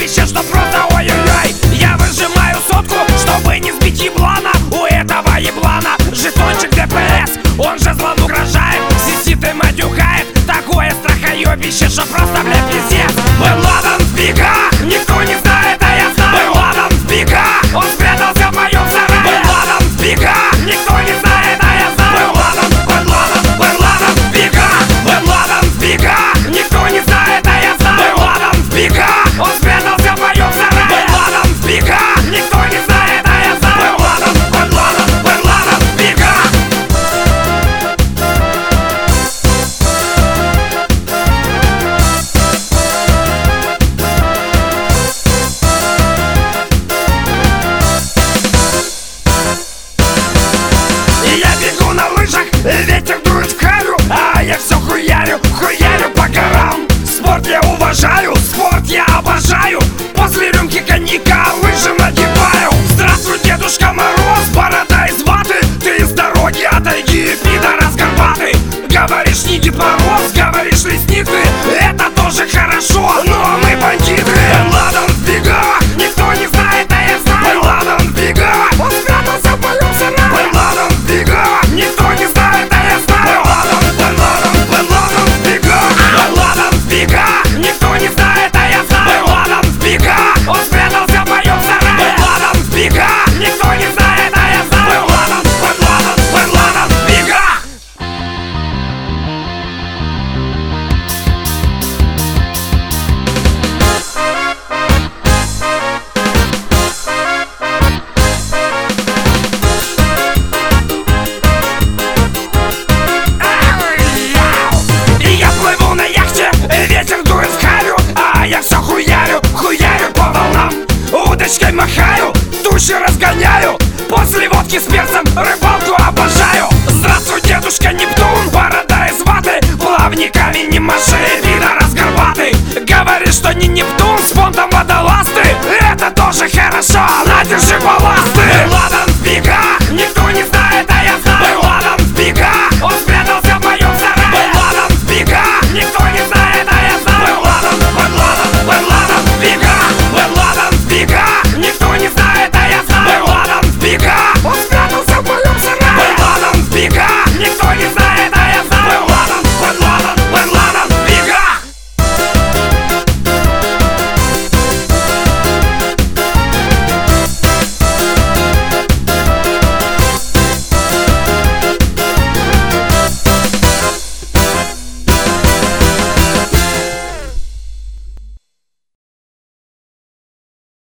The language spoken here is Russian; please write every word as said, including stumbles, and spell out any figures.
вещи, что просто ой-ой-ой. Я выжимаю сотку, чтобы не сбить еблана. У этого еблана жетончик ДПС, он же злом угрожает, сидит и матюкает. Такое страхоебище, что просто, блядь, пиздец. Бен Ладен в бегах, никто не знает, а я знаю. Бен Ладен в бегах, он спрятался в моем сарае. Бен Ладен в бегах, никто не знает, а я знаю. Бен Ладен, Бен Ладен, Бен Ладен в бегах. Бен Ладен в бегах, никто не знает, а я знаю. Бен Ладен в бегах, он спрятался в моем сарае. Бен Ладен в бегах, никто не знает, а я знаю. Бен Ладен, Бен Ладен, Бен Ладен в бегах. Ветер дует в харю, а я все хуярю, хуярю по горам. Спорт я уважаю, спорт я обожаю. После рюмки коньяка лыжи надеваю. Здравствуй, Дедушка Мороз, борода из ваты. Ты с дороги отойди, пидорас горбатый. Говоришь, не Дед Мороз, говоришь, лесник ты. Это тоже хорошо, но мы бандиты. Бен Ладен в бегах, никто не знает, а я знаю. Бен Ладен в бегах, он спрятался в моем сарае. Бен Ладен в бегах, никто не знает, а я знаю. Бен Ладен, Бен Ладен, Бен Ладен в бегах. Бен Ладен в бегах, никто не знает, а я знаю. Бен Ладен в бегах, он спрятался в моем сарае. Бен Ладен в бегах, никто не знает, а я знаю. Бен Ладен, Бен Ладен, Бен Ладен в бегах. Ветер дует в харю, а я все хуярю, хуярю по волнам. Удочкой махаю, тучи разгоняю. После водки с перцем рыбалку обожаю. Здравствуй, Дедушка Нептун, борода из ваты. Плавниками не маши, пидорас горбатый. Говоришь, что не Нептун, с понтом водолазты. Это тоже хорошо, на, держи балласт.